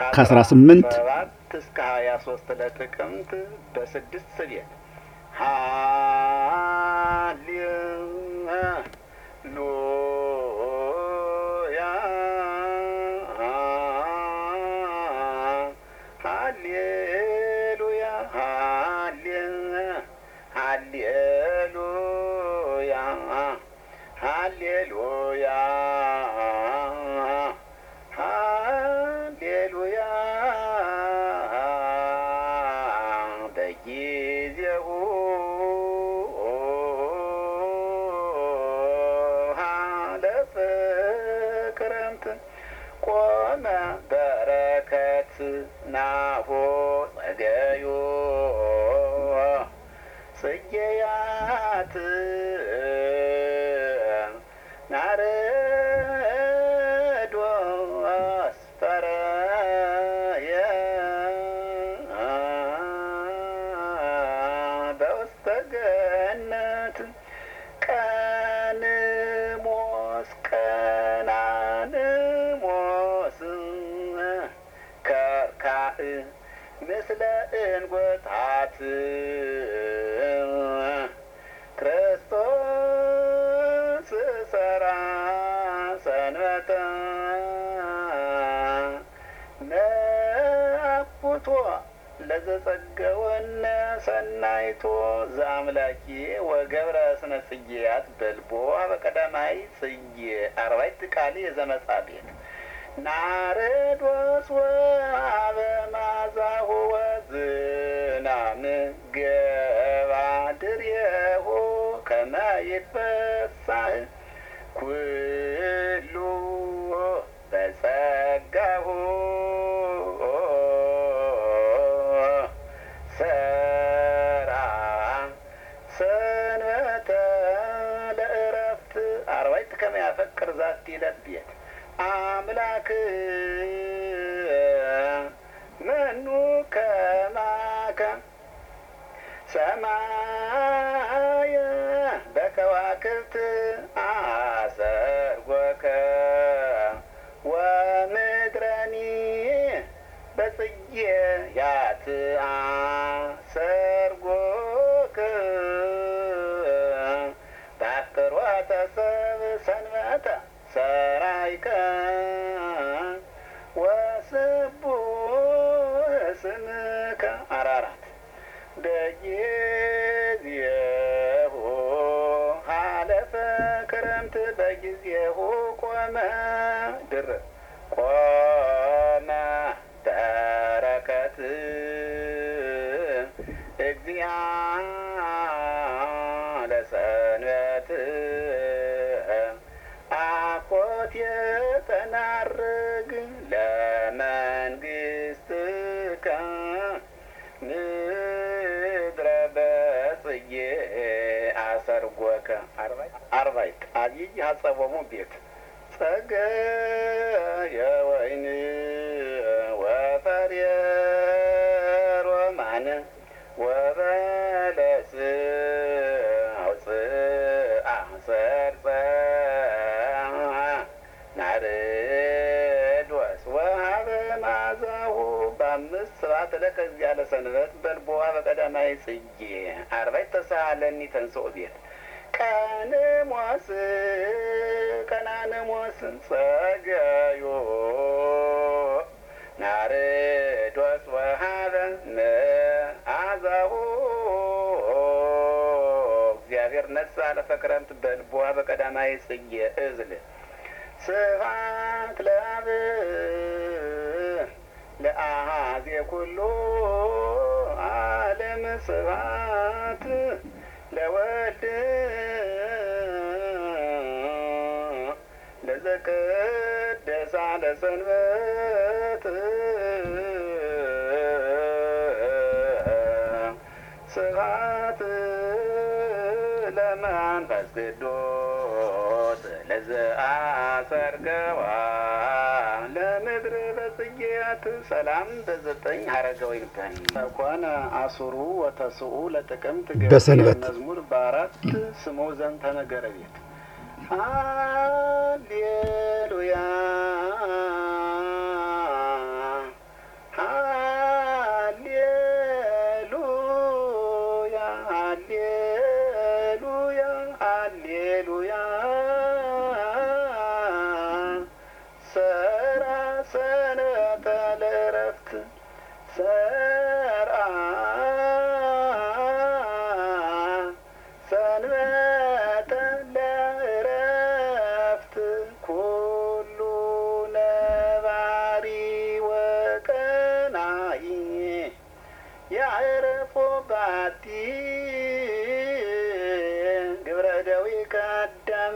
ከ18 እስከ 23 ለጥቅምት በ6 ቤት ሃሌሉያ ሃሌሉያ ሃሌሉያ ሃሌሉያ ሃሌሉያ በጊዜሁ ሃለፈ ክረምት ቆመ በረከት ናሆ ጸገዮ ጽጌያት ናርዶስ ፈረየ በውስተ ገነት ቀንሞስ ቀናንሞስ ከርካእ ምስለ እንጐታት ክርስቶስ ሰራ ሰንበተ ነአኩቶ ለዘጸገወነ ሰናይቶ ዘአምላኪ ወገብረ ስነ ጽጌያት በልቦ በቀዳማይ ጽጌ አርባዕት ቃል የዘመጻቤት ናርዶስ ወአበ ማዛሁ ወዝናም ገባድርየሁ ከመ ይትፈሳህ ኩሉ በጸጋሁ ሰራ ሰንበተ ለዕረፍት አርባዕት ከመ ያፈቅር ዛቲ ለቤት አምላክ መኑ ከማከ ሰማየ በከዋክብት አሰርጐከ ወምድረኒ በጽጌያት አሰርጐከ በአፍቅሮተ ሰብእ ሰንበተ ሰራይከ ወስቡሕ ስምከ አራራት በጊዜሁ ሃለፈ ክረምት በጊዜሁ ቆመ ድርብ ቆመ በረከት እግዚአ ለሰንበት አኮት የተናርግ ለመንግሥትከ ምድረ በጽጌ አሰርጐከ አርባዕት አብይ ሀጸቦሙ ቤት ጸገየ ወይን ወፈርየ ሮማን ወበለስ አውፅአ ሰርፀ ናርዶስ ወሀበ ማዛሁ በአምስት ስብሐት ለከ እግዚአ ለሰንበት በልቦዋ በቀዳማይ ጽጌ አርባዕት ተሳሃለኒ ተንሥኦ ቤት ቀንሞስ ቀናንሞስ ጸገዮ ናርዶስ ወሀበ መዓዛሁ እግዚአብሔር ነሣ አለፈ ክረምት በልቦዋ በቀዳማይ ጽጌ እዝል ስብሐት ለአብ ለአኀዜ ኩሉ ዓለም ስብሐት ለወልድ ለዘቀደሳ ለሰንበት ስብሐት ለመንፈስ ቅዱስ ለዘአሰርገዋ ለምድር በጽጌያት ሰላም በዘጠኝ ሀረገ ወይን ኮነ አሱሩ ወተስኡ ለጥቅምት በሰንበት መዝሙር በአራት ስሙ ዘንተ ነገረ ቤት ሃሌሉያ ሰርአ ሰንበተ ለዕረፍት ኩሉ ነባሪ ወቀናኢ ያዕረፎ ባቲ ግብረ እደዊከ አዳም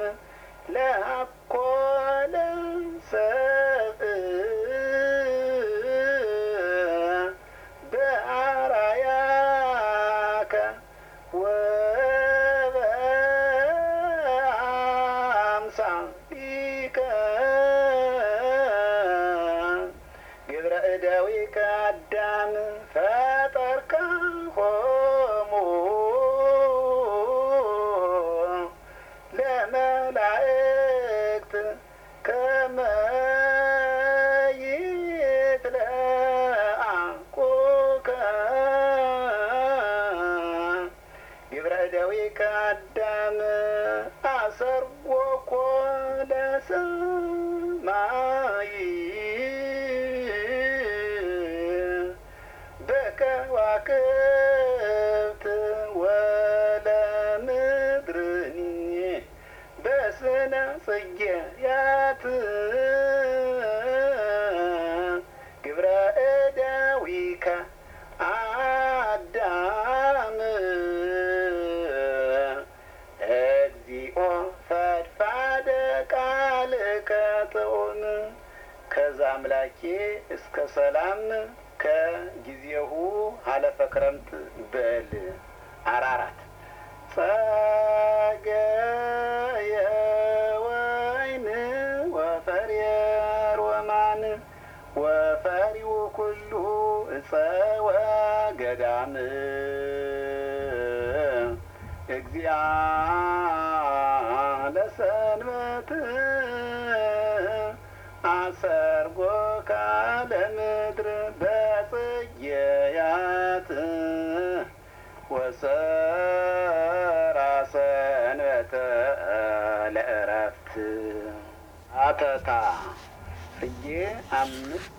ለአኮለ ሰብእ በአርአያከ ወበአምሳሊከ ግብረ እደዊከ አዳም ፈጠርካሆሙ ለመላእክት ከመ ይትለአኩከ ግብረ እደዊከ አዳም አሰርጎኮ ለሰማይ በከዋክብት ወለምድርኒ በስነ ጽጌያት ግብረ እደዊከ አዳም እግዚኦ ፈድፋደ ቃልከ ጥዑም ከዛ አምላኬ እስከ ሰላም ከጊዜሁ ሀለፈ ክረምት በል አራራት ጸገየ ወይን ወፈርየ ሮማን ወፈሪው ኩሉ እፀ ወገዳም እግዚአ ለሰንበት አሰርጎ ካለ ምድር በጽጌያት ወሰራ ሰንበተ ለዕረፍት አተታ ጽጌ 5